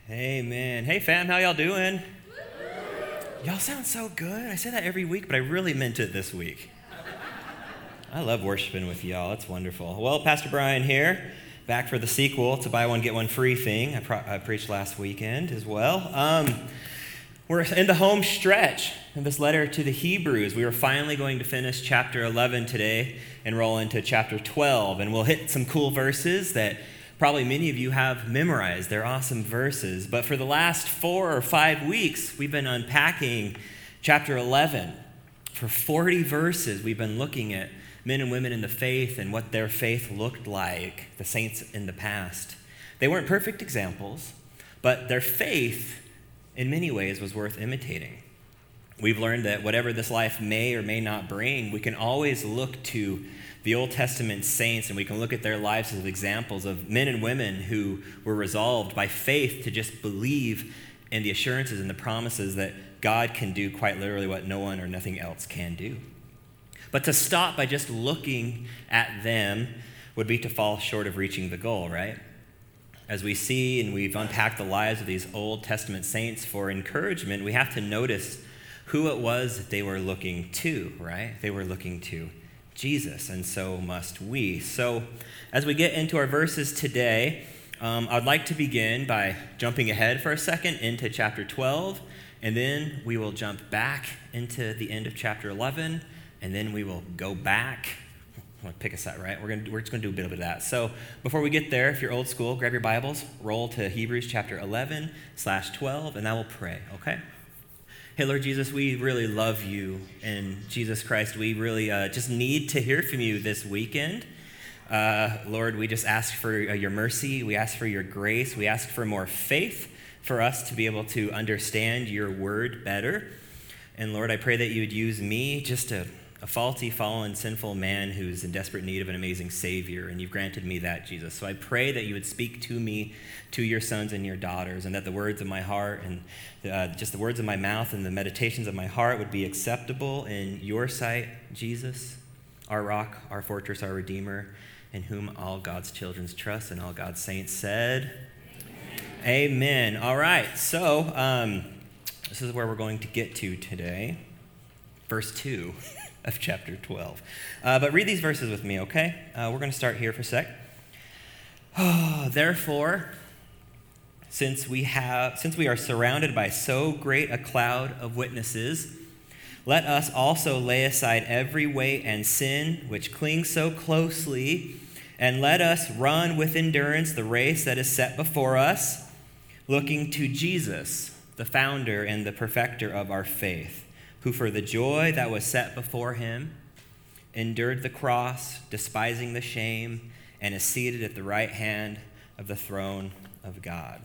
Amen. Hey fam, how y'all doing? Y'all sound so good. I say that every week, but I really meant it this week. I love worshiping with y'all. It's wonderful. Well, Pastor Brian here, back for the sequel to buy one, get one free thing. I preached last weekend as well. We're in the home stretch of this letter to the Hebrews. We are finally going to finish chapter 11 today and roll into chapter 12. And we'll hit some cool verses that probably many of you have memorized. They're awesome verses. But for the last 4 or 5 weeks, we've been unpacking chapter 11. For 40 verses, we've been looking at men and women in the faith and what their faith looked like, the saints in the past. They weren't perfect examples, but their faith, in many ways, was worth imitating. We've learned that whatever this life may or may not bring, we can always look to the Old Testament saints, and we can look at their lives as examples of men and women who were resolved by faith to just believe in the assurances and the promises that God can do quite literally what no one or nothing else can do. But to stop by just looking at them would be to fall short of reaching the goal, right? As we see and we've unpacked the lives of these Old Testament saints for encouragement, we have to notice who it was that they were looking to, right? They were looking to Jesus, and so must we. So as we get into our verses today, I'd like to begin by jumping ahead for a second into chapter 12, and then we will jump back into the end of chapter 11, and then we will go back. I'll pick a side, right? We're just going to do a bit of that. So before we get there, if you're old school, grab your Bibles, roll to Hebrews chapter 11/12, and I will pray, okay? Hey, Lord Jesus, we really love you, and Jesus Christ, we really just need to hear from you this weekend. Lord, we just ask for your mercy. We ask for your grace. We ask for more faith for us to be able to understand your word better. And Lord, I pray that you would use me, just a faulty, fallen, sinful man who's in desperate need of an amazing Savior, and you've granted me that, Jesus. So I pray that you would speak to me, to your sons and your daughters, and that the words of my heart and just the words of my mouth and the meditations of my heart would be acceptable in your sight, Jesus, our rock, our fortress, our Redeemer, in whom all God's children trust, and all God's saints said, Amen. All right, so this is where we're going to get to today, verse 2. Of chapter 12. But read these verses with me, okay? We're going to start here for a sec. Therefore, since we are surrounded by so great a cloud of witnesses, let us also lay aside every weight and sin which clings so closely, and let us run with endurance the race that is set before us, looking to Jesus, the founder and the perfecter of our faith, who for the joy that was set before him endured the cross, despising the shame, and is seated at the right hand of the throne of God.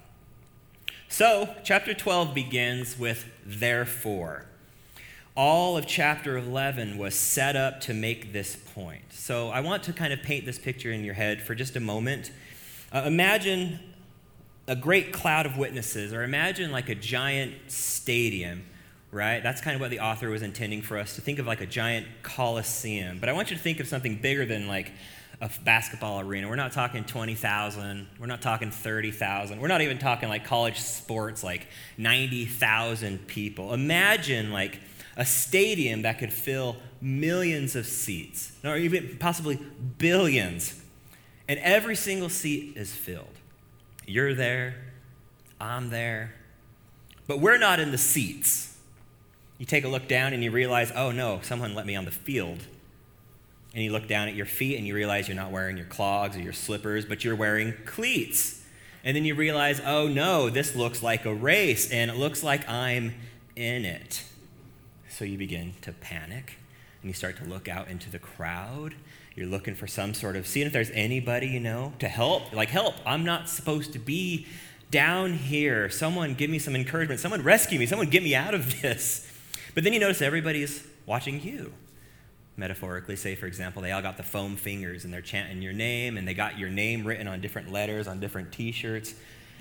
So, chapter 12 begins with therefore. All of chapter 11 was set up to make this point. So I want to kind of paint this picture in your head for just a moment. Imagine a great cloud of witnesses, or imagine like a giant stadium. Right? That's kind of what the author was intending for us to think of, like a giant coliseum. But I want you to think of something bigger than like a basketball arena. We're not talking 20,000. We're not talking 30,000. We're not even talking like college sports, like 90,000 people. Imagine like a stadium that could fill millions of seats, or even possibly billions. And every single seat is filled. You're there. I'm there. But we're not in the seats. You take a look down and you realize, oh no, someone let me on the field. And you look down at your feet and you realize you're not wearing your clogs or your slippers, but you're wearing cleats. And then you realize, oh no, this looks like a race and it looks like I'm in it. So you begin to panic and you start to look out into the crowd. You're looking for some sort of, seeing if there's anybody, to help. Like, help, I'm not supposed to be down here. Someone give me some encouragement. Someone rescue me. Someone get me out of this. But then you notice everybody's watching you. Metaphorically, say, for example, they all got the foam fingers and they're chanting your name, and they got your name written on different letters on different t-shirts.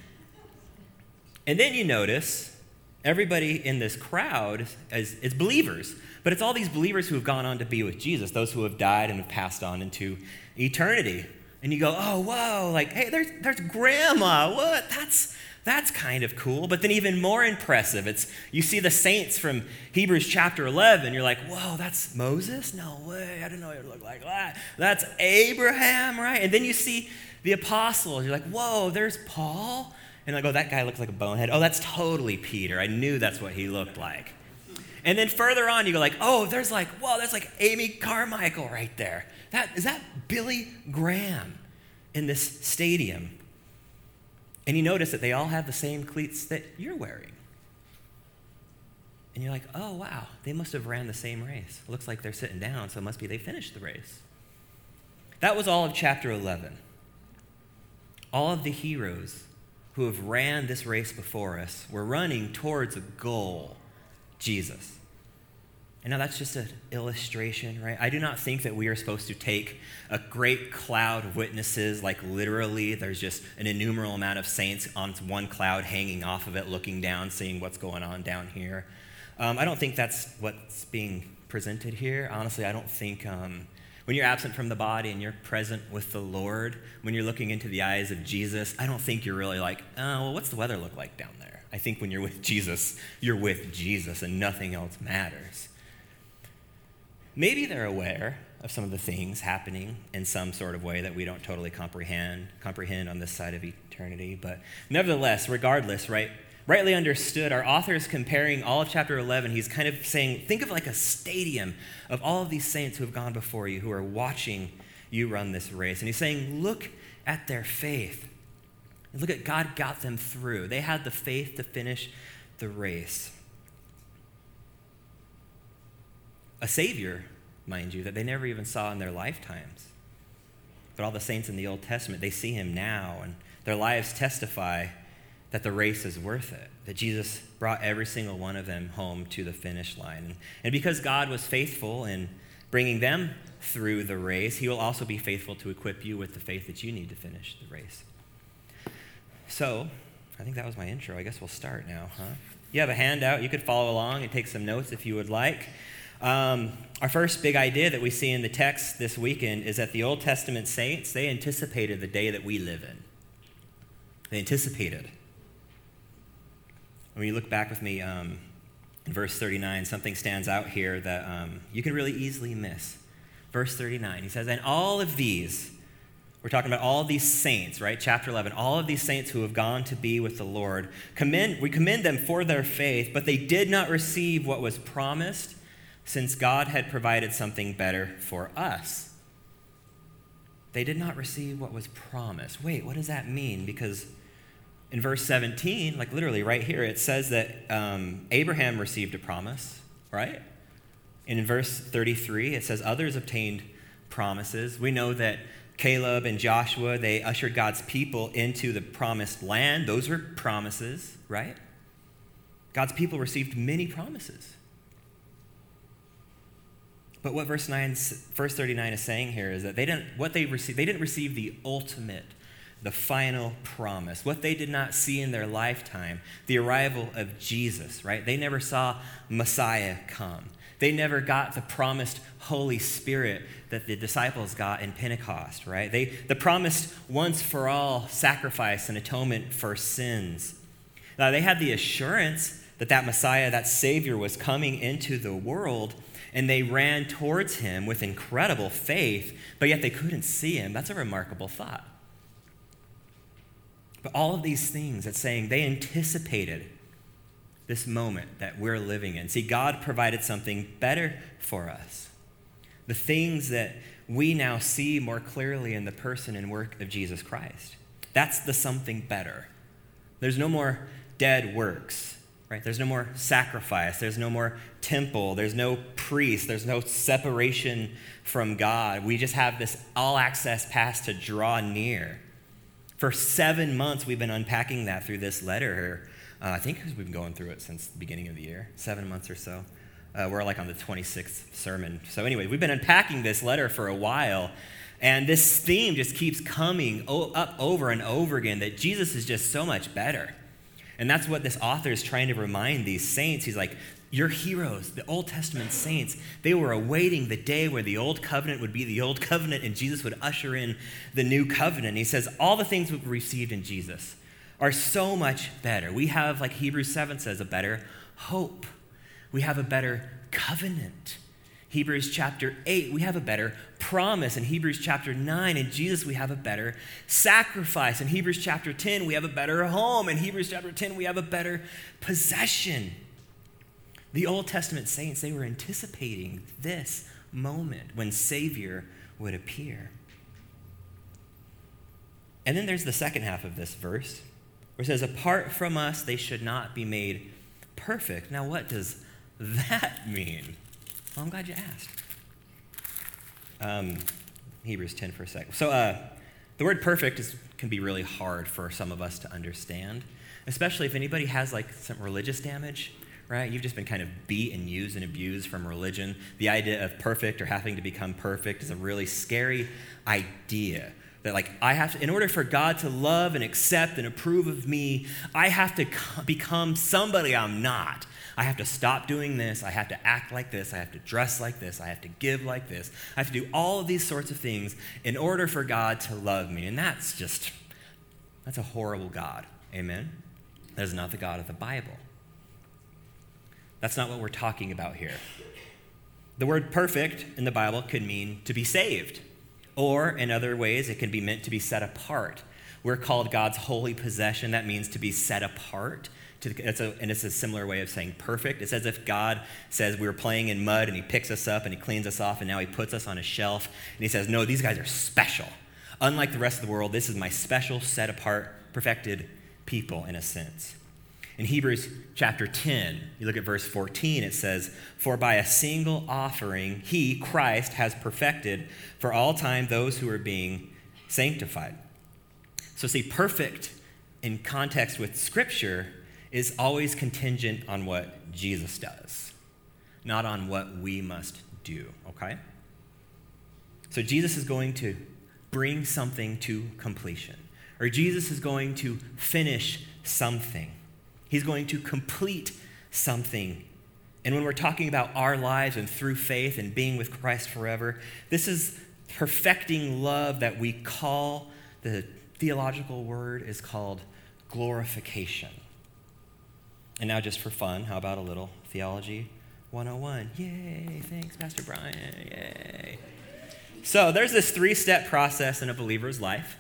And then you notice everybody in this crowd is believers, but it's all these believers who have gone on to be with Jesus, those who have died and have passed on into eternity. And you go, oh, whoa, like, hey, there's Grandma. What? That's kind of cool. But then even more impressive, you see the saints from Hebrews chapter 11. You're like, whoa, that's Moses? No way. I didn't know it would look like that. That's Abraham, right? And then you see the apostles. You're like, whoa, there's Paul. And like, oh, that guy looks like a bonehead. Oh, that's totally Peter. I knew that's what he looked like. And then further on, you go like, oh, that's like Amy Carmichael right there. Is that Billy Graham in this stadium? And you notice that they all have the same cleats that you're wearing. And you're like, oh, wow, they must have ran the same race. It looks like they're sitting down, so it must be they finished the race. That was all of chapter 11. All of the heroes who have ran this race before us were running towards a goal, Jesus. And now that's just an illustration, right? I do not think that we are supposed to take a great cloud of witnesses, like literally there's just an innumerable amount of saints on one cloud hanging off of it, looking down, seeing what's going on down here. I don't think that's what's being presented here. Honestly, I don't think when you're absent from the body and you're present with the Lord, when you're looking into the eyes of Jesus, I don't think you're really like, oh, well, what's the weather look like down there? I think when you're with Jesus and nothing else matters. Maybe they're aware of some of the things happening in some sort of way that we don't totally comprehend on this side of eternity. But nevertheless, regardless, right? Rightly understood, our author is comparing all of chapter 11. He's kind of saying, think of like a stadium of all of these saints who have gone before you, who are watching you run this race. And he's saying, look at their faith. Look at God got them through. They had the faith to finish the race. A Savior, mind you, that they never even saw in their lifetimes. But all the saints in the Old Testament, they see him now, and their lives testify that the race is worth it, that Jesus brought every single one of them home to the finish line. And because God was faithful in bringing them through the race, he will also be faithful to equip you with the faith that you need to finish the race. So, I think that was my intro. I guess we'll start now, huh? You have a handout. You could follow along and take some notes if you would like. Our first big idea that we see in the text this weekend is that the Old Testament saints, they anticipated the day that we live in. They anticipated. When you look back with me in verse 39, something stands out here that you can really easily miss. Verse 39, he says, and all of these, we're talking about all of these saints, right? Chapter 11, all of these saints who have gone to be with the Lord, we commend them for their faith, but they did not receive what was promised, since God had provided something better for us. They did not receive what was promised. Wait, what does that mean? Because in verse 17, like literally right here, it says that Abraham received a promise, right? And in verse 33, it says others obtained promises. We know that Caleb and Joshua, they ushered God's people into the promised land. Those were promises, right? God's people received many promises. But what verse 39 is saying here is that they didn't receive the ultimate, the final promise. What they did not see in their lifetime, the arrival of Jesus, right? They never saw Messiah come. They never got the promised Holy Spirit that the disciples got in Pentecost, right? The promised once for all sacrifice and atonement for sins. Now, they had the assurance that Messiah, that Savior, was coming into the world, and they ran towards him with incredible faith, but yet they couldn't see him. That's a remarkable thought. But all of these things, it's saying they anticipated this moment that we're living in. See, God provided something better for us. The things that we now see more clearly in the person and work of Jesus Christ. That's the something better. There's no more dead works. Right? There's no more sacrifice. There's no more temple. There's no priest. There's no separation from God. We just have this all-access pass to draw near. For 7 months, we've been unpacking that through this letter here. I think we've been going through it since the beginning of the year, 7 months or so. We're like on the 26th sermon. So anyway, we've been unpacking this letter for a while, and this theme just keeps coming up over and over again, that Jesus is just so much better. And that's what this author is trying to remind these saints. He's like, your heroes, the Old Testament saints, they were awaiting the day where the old covenant would be the old covenant and Jesus would usher in the new covenant. He says, all the things we've received in Jesus are so much better. We have, like Hebrews 7 says, a better hope. We have a better covenant. Hebrews chapter 8, we have a better promise. In Hebrews chapter 9, in Jesus, we have a better sacrifice. In Hebrews chapter 10, we have a better home. In Hebrews chapter 10, we have a better possession. The Old Testament saints, they were anticipating this moment when Savior would appear. And then there's the second half of this verse, where it says, apart from us, they should not be made perfect. Now, what does that mean? Well, I'm glad you asked. Hebrews 10 for a sec. So the word perfect can be really hard for some of us to understand, especially if anybody has like some religious damage, right? You've just been kind of beat and used and abused from religion. The idea of perfect or having to become perfect is a really scary idea. That like I have to, in order for God to love and accept and approve of me, I have to become somebody I'm not. I have to stop doing this. I have to act like this. I have to dress like this. I have to give like this. I have to do all of these sorts of things in order for God to love me. And that's a horrible God. Amen? That is not the God of the Bible. That's not what we're talking about here. The word perfect in the Bible could mean to be saved. Or in other ways, it can be meant to be set apart. We're called God's holy possession. That means to be set apart. And it's a similar way of saying perfect. It's as if God says we were playing in mud and he picks us up and he cleans us off and now he puts us on a shelf and he says, no, these guys are special. Unlike the rest of the world, this is my special, set apart, perfected people in a sense. In Hebrews chapter 10, you look at verse 14, it says, for by a single offering, he, Christ, has perfected for all time those who are being sanctified. So see, perfect in context with Scripture is always contingent on what Jesus does, not on what we must do, okay? So Jesus is going to bring something to completion, or Jesus is going to finish something. He's going to complete something. And when we're talking about our lives and through faith and being with Christ forever, this is perfecting love that we call, the theological word is called glorification. And now just for fun, how about a little Theology 101? Yay, thanks, Pastor Brian, yay. So there's this 3-step process in a believer's life.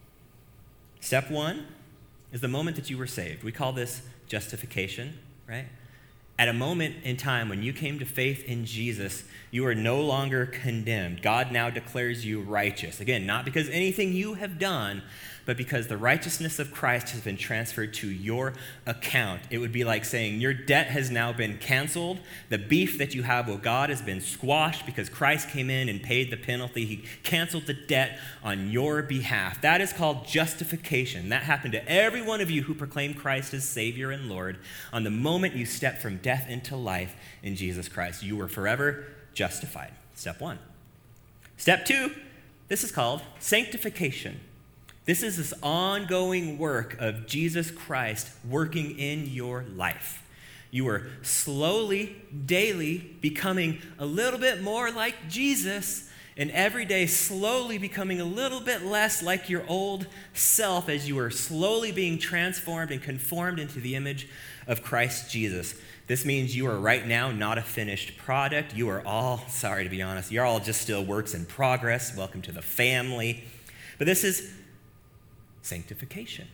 Step 1 is the moment that you were saved. We call this justification, right? At a moment in time when you came to faith in Jesus, you are no longer condemned. God now declares you righteous. Again, not because anything you have done, but because the righteousness of Christ has been transferred to your account. It would be like saying your debt has now been canceled. The beef that you have with God has been squashed because Christ came in and paid the penalty. He canceled the debt on your behalf. That is called justification. That happened to every one of you who proclaim Christ as Savior and Lord. On the moment you step from death into life in Jesus Christ, you were forever justified. Step 1. Step 2, this is called sanctification. This is this ongoing work of Jesus Christ working in your life. You are slowly, daily becoming a little bit more like Jesus, and every day slowly becoming a little bit less like your old self as you are slowly being transformed and conformed into the image of Christ Jesus. This means you are right now not a finished product. You are all, sorry to be honest, you're all just still works in progress. Welcome to the family. But this is sanctification.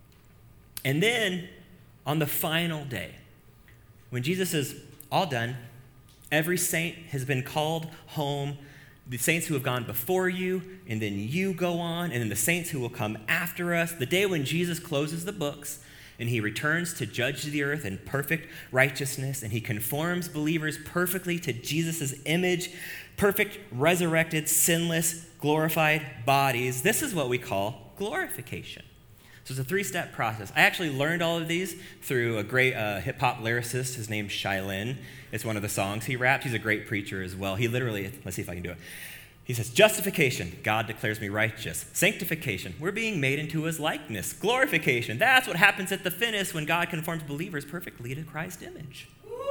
And then on the final day, when Jesus is all done, every saint has been called home, the saints who have gone before you, and then you go on, and then the saints who will come after us, the day when Jesus closes the books and he returns to judge the earth in perfect righteousness, and he conforms believers perfectly to Jesus' image, perfect, resurrected, sinless, glorified bodies. This is what we call glorification. So it's a 3-step process. I actually learned all of these through a great hip-hop lyricist. His name's Shai Linne. It's one of the songs he raps. He's a great preacher as well. He literally, let's see if I can do it. He says, justification, God declares me righteous. Sanctification, we're being made into his likeness. Glorification, that's what happens at the finish when God conforms believers perfectly to Christ's image.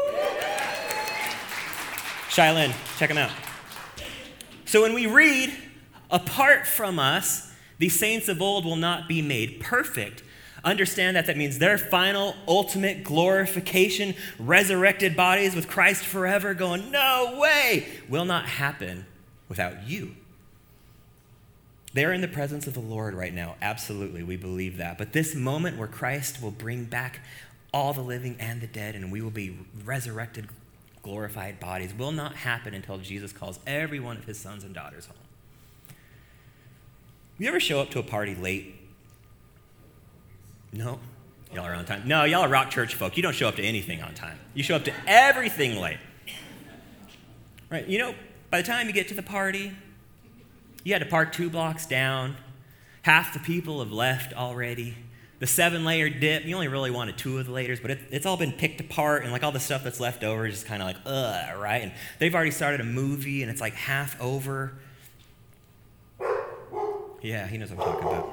Shai Linne, check him out. So when we read, apart from us, the saints of old will not be made perfect. Understand that means their final, ultimate glorification, resurrected bodies with Christ forever, going, no way, will not happen without you. They're in the presence of the Lord right now. Absolutely, we believe that. But this moment where Christ will bring back all the living and the dead, and we will be resurrected, glorified bodies, will not happen until Jesus calls every one of his sons and daughters home. You ever show up to a party late? No? Y'all are on time. No, y'all are Rock Church folk. You don't show up to anything on time. You show up to everything late. Right? You know, by the time you get to the party, you had to park 2 blocks down. Half the people have left already. The 7-layer dip, you only really wanted 2 of the layers, but it's all been picked apart, and like all the stuff that's left over is just kind of like, right? And they've already started a movie, and it's like half over. Yeah, he knows what I'm talking about.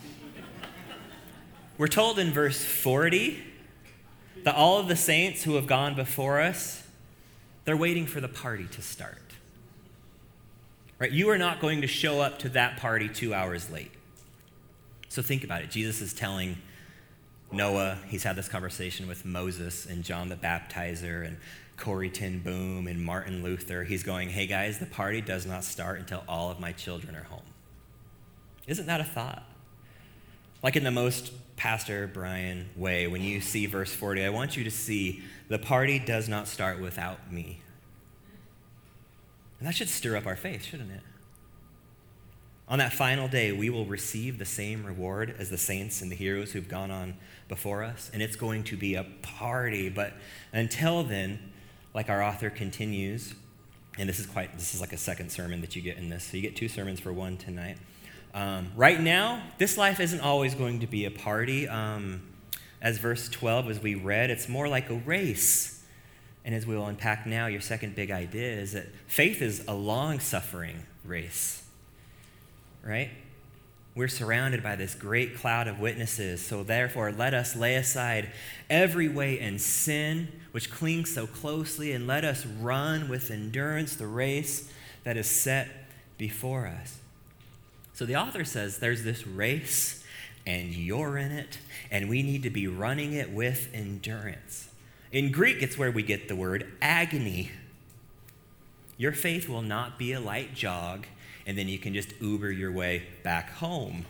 We're told in verse 40 that all of the saints who have gone before us, they're waiting for the party to start. Right? You are not going to show up to that party 2 hours late. So think about it. Jesus is telling Noah, he's had this conversation with Moses and John the Baptizer and Corrie ten Boom and Martin Luther. He's going, hey guys, the party does not start until all of my children are home. Isn't that a thought? Like in the most Pastor Brian way, when you see verse 40, I want you to see the party does not start without me. And that should stir up our faith, shouldn't it? On that final day, we will receive the same reward as the saints and the heroes who've gone on before us, and it's going to be a party. But until then, like our author continues, and this is like a second sermon that you get in this, so you get 2 sermons for one tonight. Right now, this life isn't always going to be a party. As verse 12, as we read, it's more like a race. And as we'll unpack now, your second big idea is that faith is a long-suffering race, right? We're surrounded by this great cloud of witnesses, so therefore let us lay aside every weight and sin which clings so closely, and let us run with endurance the race that is set before us. So the author says there's this race, and you're in it, and we need to be running it with endurance. In Greek, it's where we get the word agony. Your faith will not be a light jog, and then you can just Uber your way back home.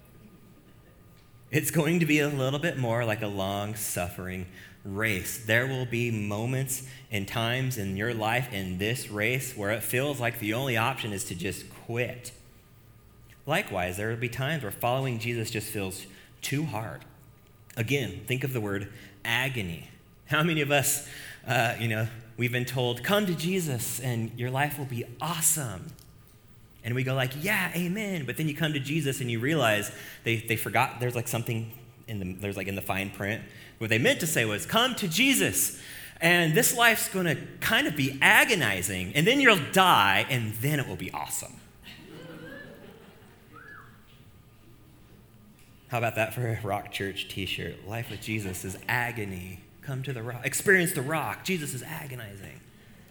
It's going to be a little bit more like a long-suffering race. There will be moments and times in your life in this race where it feels like the only option is to just quit. Likewise, there will be times where following Jesus just feels too hard. Again, think of the word agony. How many of us, we've been told, come to Jesus and your life will be awesome. And we go like, yeah, amen. But then you come to Jesus and you realize they forgot there's like something in the fine print. What they meant to say was, come to Jesus. And this life's going to kind of be agonizing. And then you'll die and then it will be awesome. How about that for a Rock Church t-shirt? Life with Jesus is agony. Come to the rock. Experience the rock. Jesus is agonizing.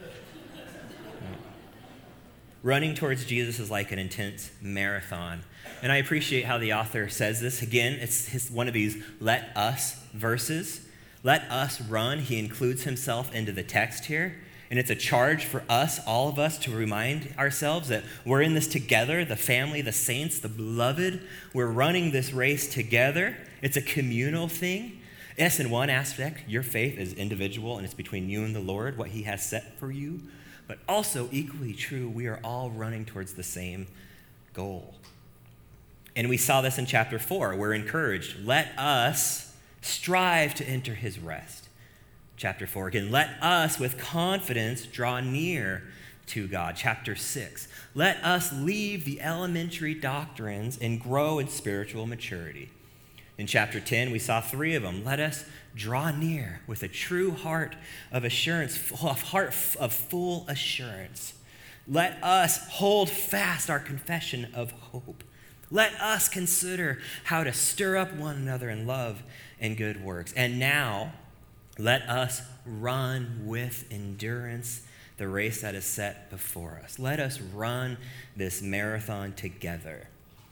Running towards Jesus is like an intense marathon. And I appreciate how the author says this. Again, it's one of these let us verses. Let us run. He includes himself into the text here. And it's a charge for us, all of us, to remind ourselves that we're in this together, the family, the saints, the beloved. We're running this race together. It's a communal thing. Yes, in one aspect, your faith is individual, and it's between you and the Lord, what he has set for you. But also, equally true, we are all running towards the same goal. And we saw this in chapter 4. We're encouraged. Let us strive to enter his rest. Chapter 4, again, let us with confidence draw near to God. Chapter 6, let us leave the elementary doctrines and grow in spiritual maturity. In chapter 10, we saw 3 of them. Let us draw near with a true heart of assurance, of full assurance. Let us hold fast our confession of hope. Let us consider how to stir up one another in love and good works. And now, let us run with endurance the race that is set before us. Let us run this marathon together.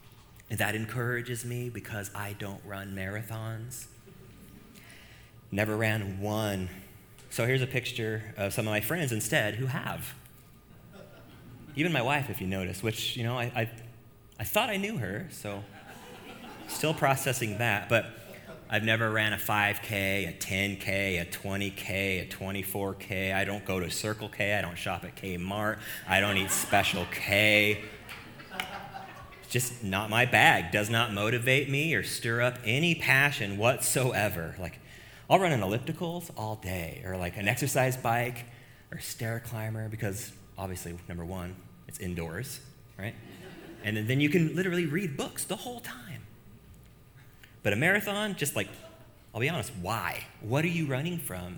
And that encourages me because I don't run marathons. Never ran one. So here's a picture of some of my friends instead who have. Even my wife, if you notice, which, I thought I knew her, so still processing that. But I've never ran a 5K, a 10K, a 20K, a 24K. I don't go to Circle K. I don't shop at Kmart. I don't eat Special K. It's just not my bag. Does not motivate me or stir up any passion whatsoever. Like, I'll run on ellipticals all day, or like an exercise bike or stair climber, because obviously, number one, it's indoors, right? And then you can literally read books the whole time. But a marathon, just like, I'll be honest, why? What are you running from?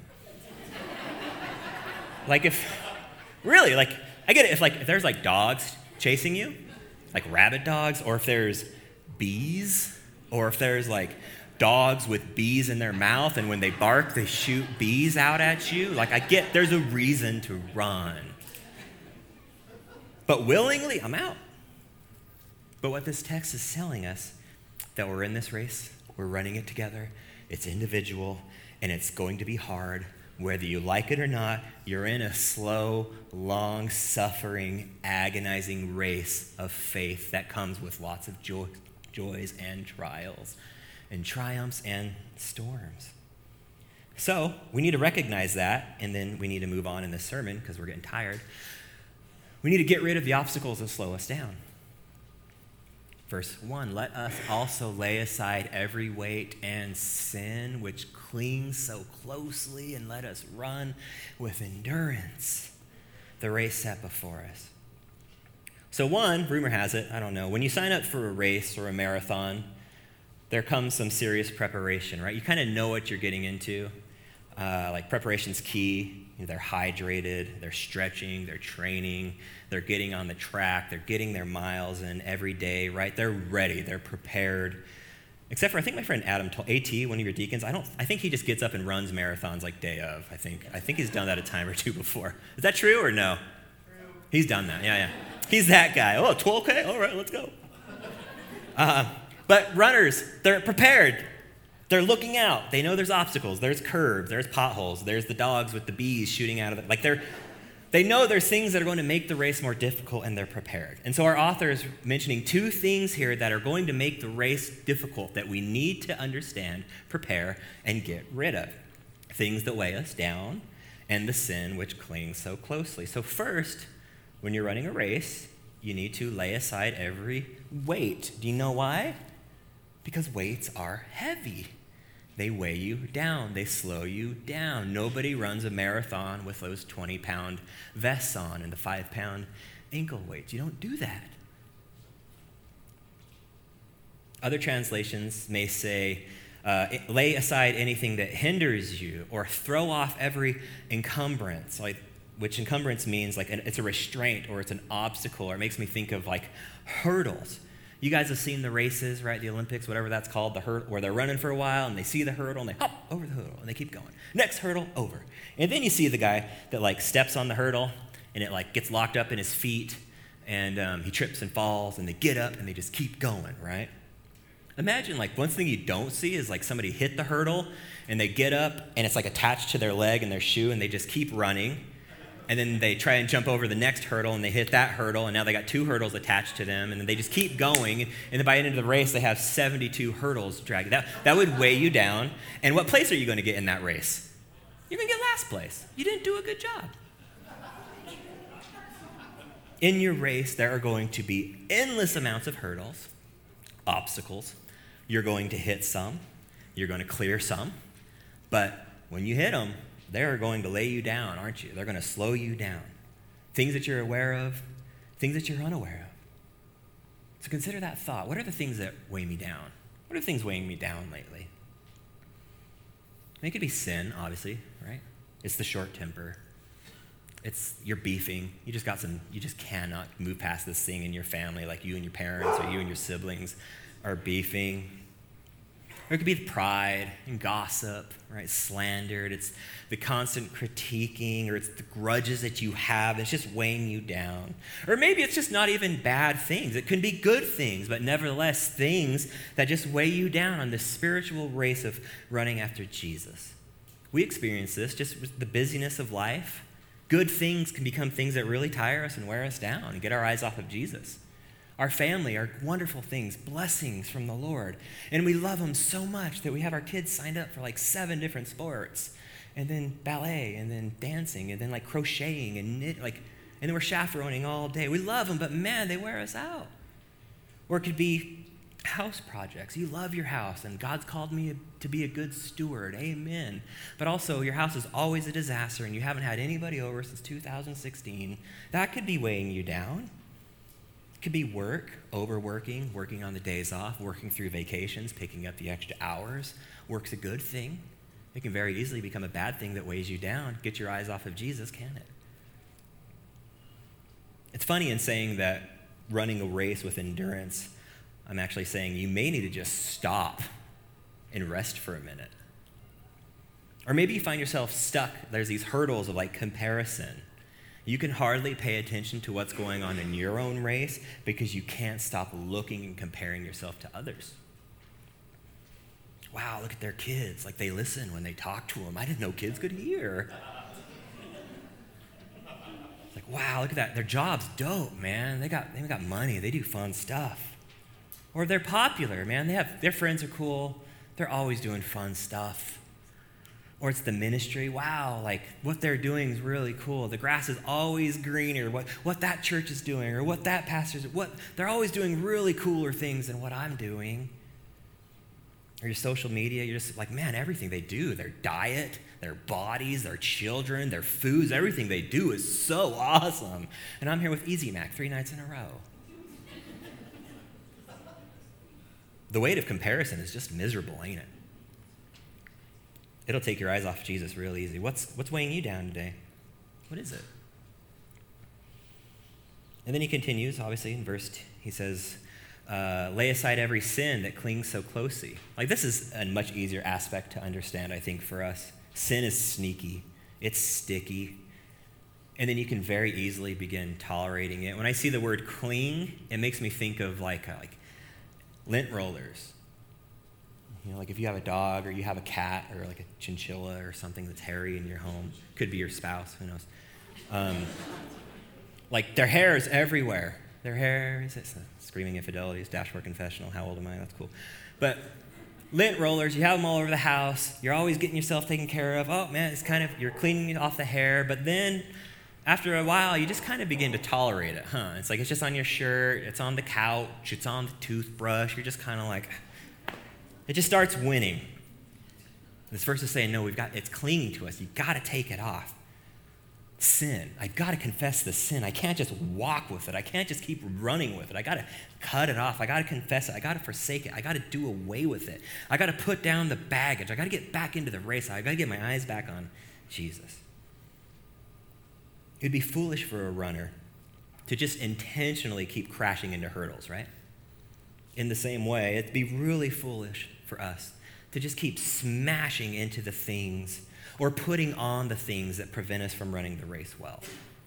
I get it, if there's like dogs chasing you, like rabid dogs, or if there's bees, or if there's like dogs with bees in their mouth, and when they bark, they shoot bees out at you. There's a reason to run. But willingly, I'm out. But what this text is telling us, that we're in this race, we're running it together, it's individual, and it's going to be hard. Whether you like it or not, you're in a slow, long-suffering, agonizing race of faith that comes with lots of joys and trials, and triumphs and storms. So we need to recognize that, and then we need to move on in this sermon because we're getting tired. We need to get rid of the obstacles that slow us down. Verse 1, let us also lay aside every weight and sin which clings so closely, and let us run with endurance the race set before us. So one, rumor has it, I don't know, when you sign up for a race or a marathon, there comes some serious preparation, right? You kind of know what you're getting into. Preparation's key. They're hydrated, they're stretching, they're training, they're getting on the track, they're getting their miles in every day, right? They're ready, they're prepared. Except for, I think my friend Adam told AT, one of your deacons, I think he just gets up and runs marathons like day of, I think he's done that a time or two before. Is that true or no? True. He's done that, yeah. He's that guy. Oh, 12K? All right, let's go. But runners, they're prepared. They're looking out. They know there's obstacles. There's curves. There's potholes. There's the dogs with the bees shooting out of it. They know there's things that are going to make the race more difficult, and they're prepared. And so our author is mentioning two things here that are going to make the race difficult that we need to understand, prepare, and get rid of. Things that weigh us down and the sin which clings so closely. So first, when you're running a race, you need to lay aside every weight. Do you know why? Because weights are heavy. They weigh you down. They slow you down. Nobody runs a marathon with those 20-pound vests on and the 5-pound ankle weights. You don't do that. Other translations may say, lay aside anything that hinders you, or throw off every encumbrance, which encumbrance means it's a restraint or it's an obstacle, or it makes me think of hurdles. You guys have seen the races, right? The Olympics, whatever that's called, the hurdle, where they're running for a while and they see the hurdle and they hop over the hurdle and they keep going. Next hurdle, over. And then you see the guy that steps on the hurdle and it gets locked up in his feet and he trips and falls and they get up and they just keep going, right? Imagine one thing you don't see is somebody hit the hurdle and they get up and it's attached to their leg and their shoe and they just keep running. And then they try and jump over the next hurdle, and they hit that hurdle, and now they got 2 hurdles attached to them, and then they just keep going, and then by the end of the race, they have 72 hurdles dragged. That would weigh you down. And what place are you going to get in that race? You're going to get last place. You didn't do a good job. In your race, there are going to be endless amounts of hurdles, obstacles. You're going to hit some. You're going to clear some. But when you hit them, they're going to lay you down, aren't you? They're going to slow you down. Things that you're aware of, things that you're unaware of. So consider that thought. What are the things that weigh me down? What are the things weighing me down lately? It could be sin, obviously, right? It's the short temper. It's you're beefing. You just cannot move past this thing in your family, like you and your parents or you and your siblings are beefing. Or it could be the pride and gossip, right? Slandered. It's the constant critiquing, or it's the grudges that you have. It's just weighing you down. Or maybe it's just not even bad things. It can be good things, but nevertheless things that just weigh you down on this spiritual race of running after Jesus. We experience this just with the busyness of life. Good things can become things that really tire us and wear us down and get our eyes off of Jesus. Our family are wonderful things, blessings from the Lord. And we love them so much that we have our kids signed up for like 7 different sports, and then ballet, and then dancing, and then like crocheting and knit, and then we're chaperoning all day. We love them, but man, they wear us out. Or it could be house projects. You love your house, and God's called me to be a good steward. Amen. But also, your house is always a disaster, and you haven't had anybody over since 2016. That could be weighing you down. It could be work, overworking, working on the days off, working through vacations, picking up the extra hours. Work's a good thing. It can very easily become a bad thing that weighs you down. Get your eyes off of Jesus, can it? It's funny in saying that running a race with endurance, I'm actually saying you may need to just stop and rest for a minute. Or maybe you find yourself stuck. There's these hurdles of like comparison. You can hardly pay attention to what's going on in your own race because you can't stop looking and comparing yourself to others. Wow, look at their kids. Like they listen when they talk to them. I didn't know kids could hear. Like, wow, look at that. Their job's dope, man. They got money. They do fun stuff. Or they're popular, man. Their friends are cool. They're always doing fun stuff. Or it's the ministry. Wow, like what they're doing is really cool. The grass is always greener. What that church is doing, or what that pastor's, they're always doing really cooler things than what I'm doing. Or your social media, you're just like, man, everything they do, their diet, their bodies, their children, their foods, everything they do is so awesome. And I'm here with Easy Mac 3 nights in a row. The weight of comparison is just miserable, ain't it? It'll take your eyes off Jesus real easy. What's weighing you down today? What is it? And then he continues, obviously, in verse 2, he says, lay aside every sin that clings so closely. Like, this is a much easier aspect to understand, I think, for us. Sin is sneaky. It's sticky. And then you can very easily begin tolerating it. When I see the word cling, it makes me think of like lint rollers. You know, like if you have a dog or you have a cat or like a chinchilla or something that's hairy in your home, could be your spouse, who knows. Like their hair is everywhere. Their hair is screaming infidelities, dashboard confessional, how old am I? That's cool. But lint rollers, you have them all over the house. You're always getting yourself taken care of. Oh man, you're cleaning off the hair, but then after a while, you just kind of begin to tolerate it, huh? It's like it's just on your shirt, it's on the couch, it's on the toothbrush. You're just kind of like, it just starts winning. This verse is saying, no, it's clinging to us. You got to take it off. Sin. I got to confess the sin. I can't just walk with it. I can't just keep running with it. I got to cut it off. I got to confess it. I got to forsake it. I got to do away with it. I got to put down the baggage. I got to get back into the race. I got to get my eyes back on Jesus. It would be foolish for a runner to just intentionally keep crashing into hurdles, right? In the same way, it'd be really foolish for us to just keep smashing into the things or putting on the things that prevent us from running the race well.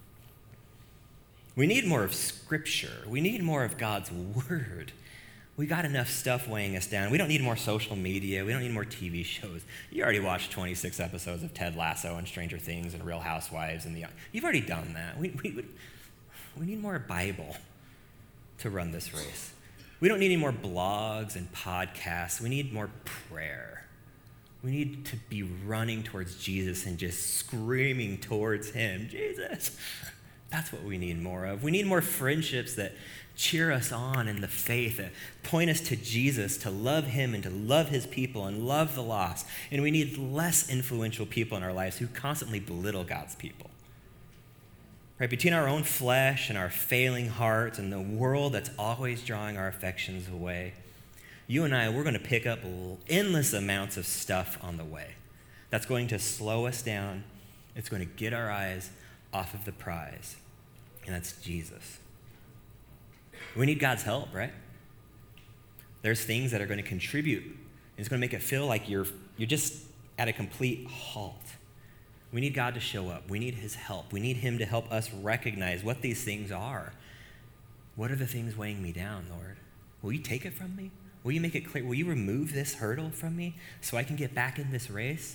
We need more of Scripture. We need more of God's Word. We got enough stuff weighing us down. We don't need more social media. We don't need more TV shows. You already watched 26 episodes of Ted Lasso and Stranger Things and Real Housewives. You've already done that. We need more Bible to run this race. We don't need any more blogs and podcasts. We need more prayer. We need to be running towards Jesus and just screaming towards him, Jesus. That's what we need more of. We need more friendships that cheer us on in the faith, that point us to Jesus, to love him and to love his people and love the lost. And we need less influential people in our lives who constantly belittle God's people. Right, between our own flesh and our failing hearts and the world that's always drawing our affections away, you and I, we're going to pick up endless amounts of stuff on the way. That's going to slow us down. It's going to get our eyes off of the prize, and that's Jesus. We need God's help, right? There's things that are going to contribute It's going to make it feel like you're just at a complete halt. We need God to show up. We need his help. We need him to help us recognize what these things are. What are the things weighing me down, Lord? Will you take it from me? Will you make it clear? Will you remove this hurdle from me so I can get back in this race?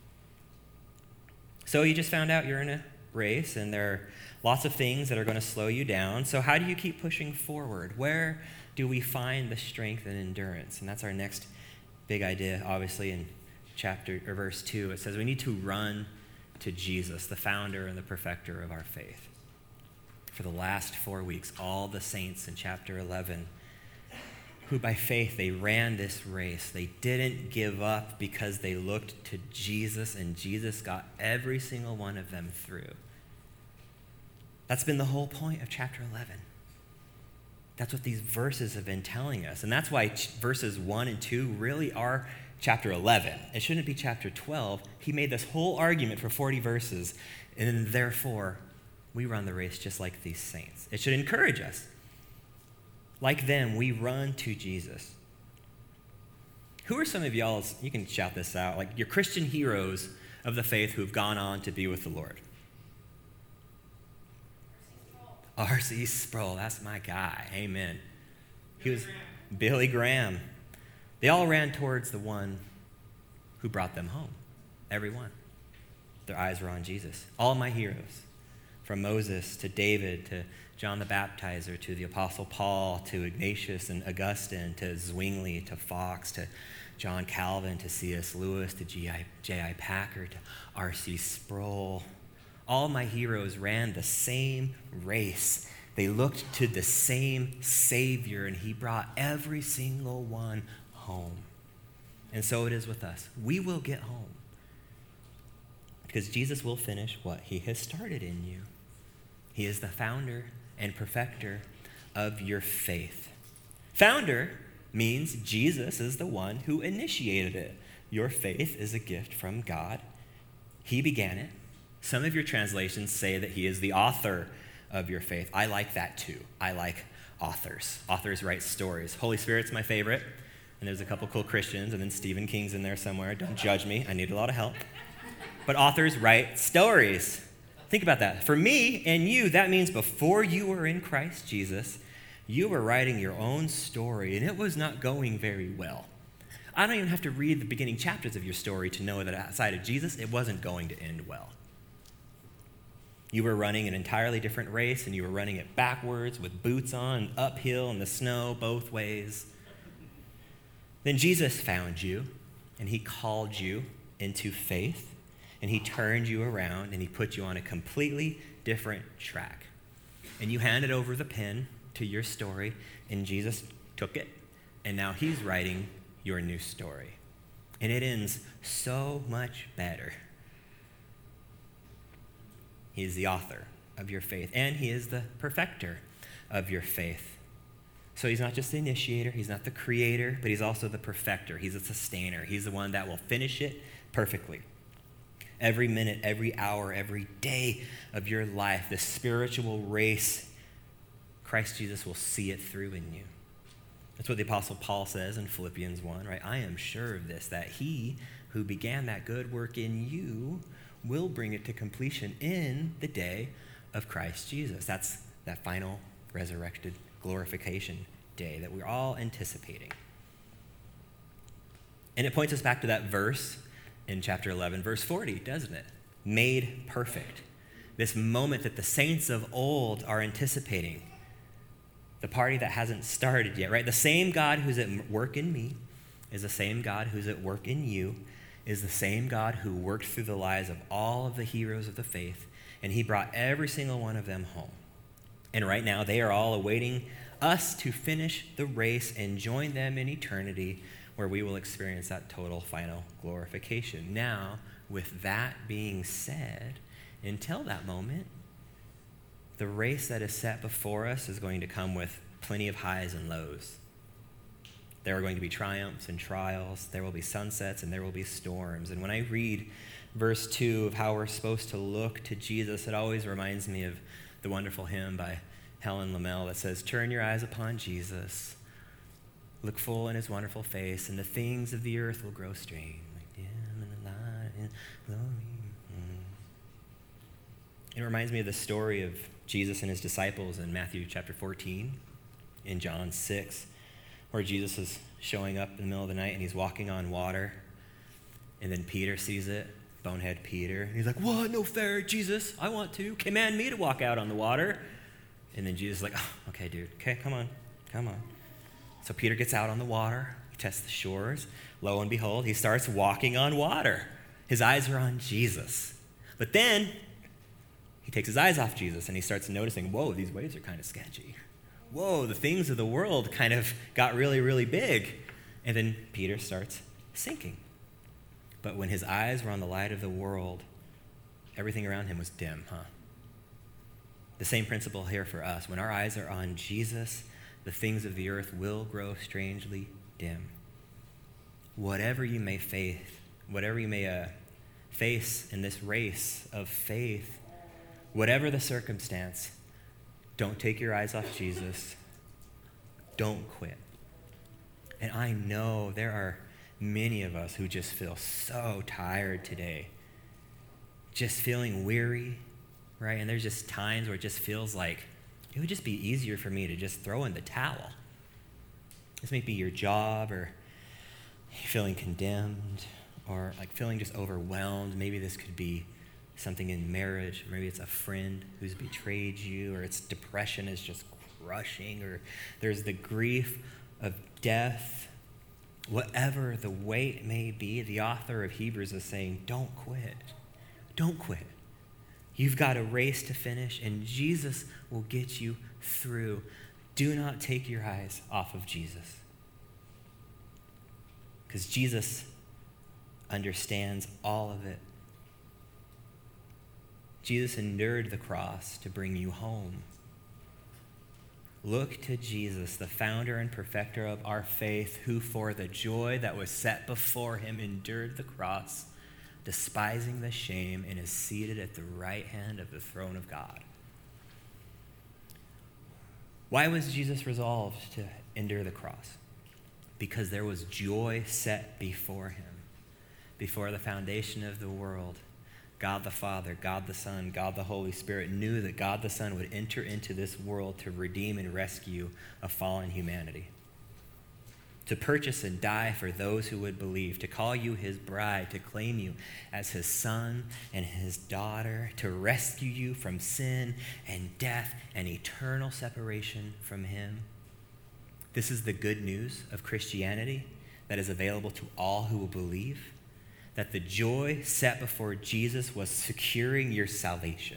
So you just found out you're in a race, and there are lots of things that are going to slow you down. So how do you keep pushing forward? Where do we find the strength and endurance? And that's our next big idea, obviously, in verse 2. It says we need to run to Jesus, the founder and the perfecter of our faith. For the last 4 weeks, all the saints in chapter 11, who by faith they ran this race, they didn't give up because they looked to Jesus, and Jesus got every single one of them through. That's been the whole point of chapter 11. That's what these verses have been telling us. And that's why verses 1 and 2 really are chapter 11. It shouldn't be chapter 12. He made this whole argument for 40 verses, and then therefore, we run the race just like these saints. It should encourage us. Like them, we run to Jesus. Who are some of y'all's, you can shout this out, like your Christian heroes of the faith who've gone on to be with the Lord? R.C. Sproul, that's my guy. Amen. He was Billy Graham. They all ran towards the one who brought them home. Everyone. Their eyes were on Jesus. All my heroes, from Moses to David to John the Baptizer to the Apostle Paul to Ignatius and Augustine to Zwingli to Fox to John Calvin to C.S. Lewis to J.I. Packer to R.C. Sproul. All my heroes ran the same race. They looked to the same Savior, and he brought every single one home. And so it is with us. We will get home because Jesus will finish what he has started in you. He is the founder and perfecter of your faith. Founder means Jesus is the one who initiated it. Your faith is a gift from God. He began it. Some of your translations say that he is the author of your faith. I like that too. I like authors. Authors write stories. Holy Spirit's my favorite, and there's a couple cool Christians, and then Stephen King's in there somewhere. Don't judge me. I need a lot of help. But authors write stories. Think about that. For me and you, that means before you were in Christ Jesus, you were writing your own story, and it was not going very well. I don't even have to read the beginning chapters of your story to know that outside of Jesus, it wasn't going to end well. You were running an entirely different race, and you were running it backwards with boots on, uphill in the snow, both ways. Then Jesus found you, and he called you into faith, and he turned you around, and he put you on a completely different track. And you handed over the pen to your story, and Jesus took it, and now he's writing your new story. And it ends so much better. He is the author of your faith, and he is the perfecter of your faith. So he's not just the initiator, he's not the creator, but he's also the perfecter. He's a sustainer. He's the one that will finish it perfectly. Every minute, every hour, every day of your life, the spiritual race, Christ Jesus will see it through in you. That's what the Apostle Paul says in Philippians 1, right? I am sure of this, that he who began that good work in you will bring it to completion in the day of Christ Jesus. That's that final resurrected glorification day that we're all anticipating. And it points us back to that verse in chapter 11, verse 40, doesn't it? Made perfect. This moment that the saints of old are anticipating. The party that hasn't started yet, right? The same God who's at work in me is the same God who's at work in you, is the same God who worked through the lives of all of the heroes of the faith, and he brought every single one of them home. And right now, they are all awaiting us to finish the race and join them in eternity, where we will experience that total final glorification. Now, with that being said, until that moment, the race that is set before us is going to come with plenty of highs and lows. There are going to be triumphs and trials. There will be sunsets and there will be storms. And when I read verse 2 of how we're supposed to look to Jesus, it always reminds me of the wonderful hymn by Helen Lamell that says, "Turn your eyes upon Jesus, look full in his wonderful face, and the things of the earth will grow strange, like dim in the light and glory. It reminds me of the story of Jesus and his disciples in Matthew chapter 14, in John 6, where Jesus is showing up in the middle of the night and he's walking on water, and then Peter sees it, bonehead Peter, and he's like, "What? No fair, Jesus, I want to. Command me to walk out on the water." And then Jesus is like, "Oh, okay, dude, okay, come on. So Peter gets out on the water, he tests the shores. Lo and behold, he starts walking on water. His eyes are on Jesus. But then he takes his eyes off Jesus and he starts noticing, whoa, these waves are kind of sketchy. Whoa, the things of the world kind of got really, really big. And then Peter starts sinking. But when his eyes were on the light of the world, everything around him was dim, The same principle here for us. When our eyes are on Jesus, the things of the earth will grow strangely dim. Whatever you may face in this race of faith, whatever the circumstance, don't take your eyes off Jesus. Don't quit. And I know there are many of us who just feel so tired today, just feeling weary, right? And there's just times where it just feels like it would just be easier for me to just throw in the towel. This may be your job, or feeling condemned, or like feeling just overwhelmed. Maybe this could be something in marriage. Maybe it's a friend who's betrayed you, or it's depression is just crushing, or there's the grief of death. Whatever the weight may be, the author of Hebrews is saying, don't quit. Don't quit. You've got a race to finish, and Jesus will get you through. Do not take your eyes off of Jesus, because Jesus understands all of it. Jesus endured the cross to bring you home. Look to Jesus, the founder and perfecter of our faith, who for the joy that was set before him endured the cross, despising the shame, and is seated at the right hand of the throne of God. Why was Jesus resolved to endure the cross? Because there was joy set before him. Before the foundation of the world, God the Father, God the Son, God the Holy Spirit knew that God the Son would enter into this world to redeem and rescue a fallen humanity, to purchase and die for those who would believe, to call you his bride, to claim you as his son and his daughter, to rescue you from sin and death and eternal separation from him. This is the good news of Christianity that is available to all who will believe, that the joy set before Jesus was securing your salvation.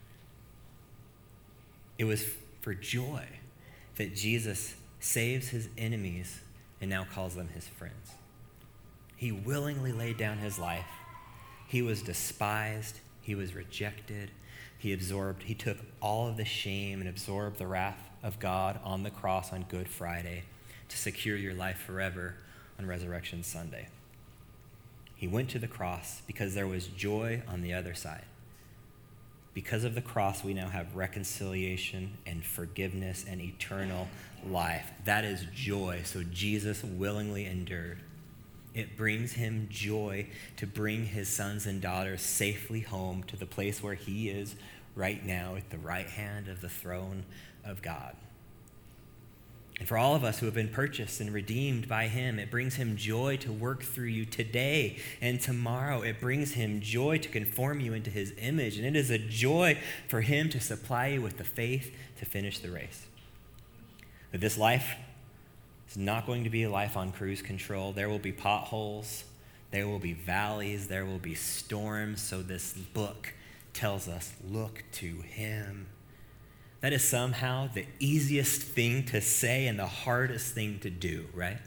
It was for joy that Jesus saves his enemies and now calls them his friends. He willingly laid down his life. He was despised. He was rejected. He took all of the shame and absorbed the wrath of God on the cross on Good Friday to secure your life forever on Resurrection Sunday. He went to the cross because there was joy on the other side. Because of the cross, we now have reconciliation and forgiveness and eternal life. That is joy. So Jesus willingly endured. It brings him joy to bring his sons and daughters safely home to the place where he is right now at the right hand of the throne of God. And for all of us who have been purchased and redeemed by him, it brings him joy to work through you today and tomorrow. It brings him joy to conform you into his image. And it is a joy for him to supply you with the faith to finish the race. But this life is not going to be a life on cruise control. There will be potholes. There will be valleys. There will be storms. So this book tells us, look to him. That is somehow the easiest thing to say and the hardest thing to do, right?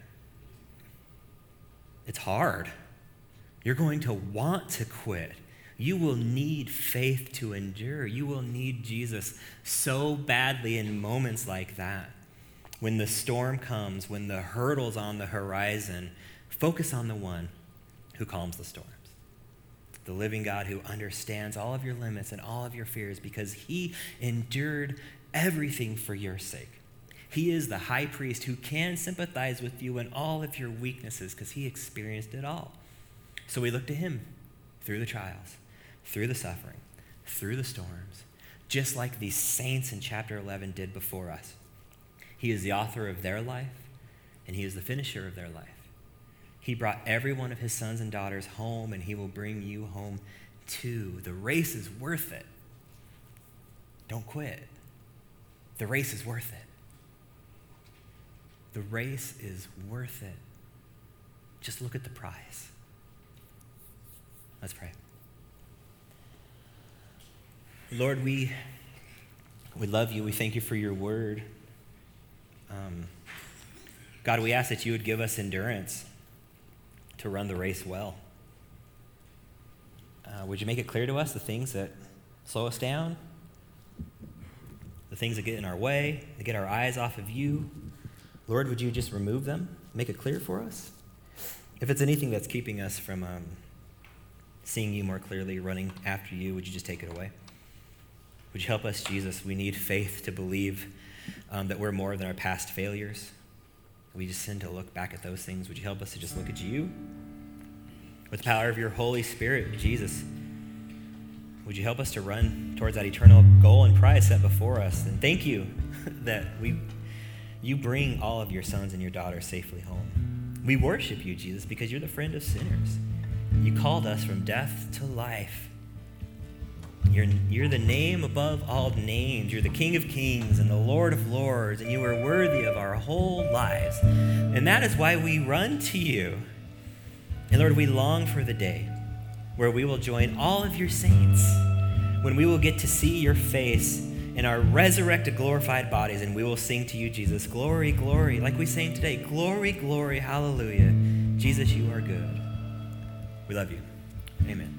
It's hard. You're going to want to quit. You will need faith to endure. You will need Jesus so badly in moments like that. When the storm comes, when the hurdle's on the horizon, focus on the one who calms the storms. The living God who understands all of your limits and all of your fears, because he endured everything for your sake. He is the high priest who can sympathize with you in all of your weaknesses because he experienced it all. So we look to him through the trials, through the suffering, through the storms, just like these saints in chapter 11 did before us. He is the author of their life, and he is the finisher of their life. He brought every one of his sons and daughters home, and he will bring you home too. The race is worth it. Don't quit. The race is worth it. The race is worth it. Just look at the prize. Let's pray. Lord, we love you. We thank you for your word. God, we ask that you would give us endurance to run the race well. Would you make it clear to us the things that slow us down, the things that get in our way, that get our eyes off of you? Lord, would you just remove them, make it clear for us? If it's anything that's keeping us from seeing you more clearly, running after you, would you just take it away? Would you help us, Jesus? We need faith to believe that we're more than our past failures. We just tend to look back at those things. Would you help us to just look at you? With the power of your Holy Spirit, Jesus, would you help us to run towards that eternal goal and prize set before us? And thank you that you bring all of your sons and your daughters safely home. We worship you, Jesus, because you're the friend of sinners. You called us from death to life. You're the name above all names. You're the King of Kings and the Lord of Lords, and you are worthy of our whole lives. And that is why we run to you. And Lord, we long for the day where we will join all of your saints, when we will get to see your face in our resurrected, glorified bodies, and we will sing to you, Jesus, glory, glory, like we sang today, glory, glory, hallelujah. Jesus, you are good. We love you. Amen.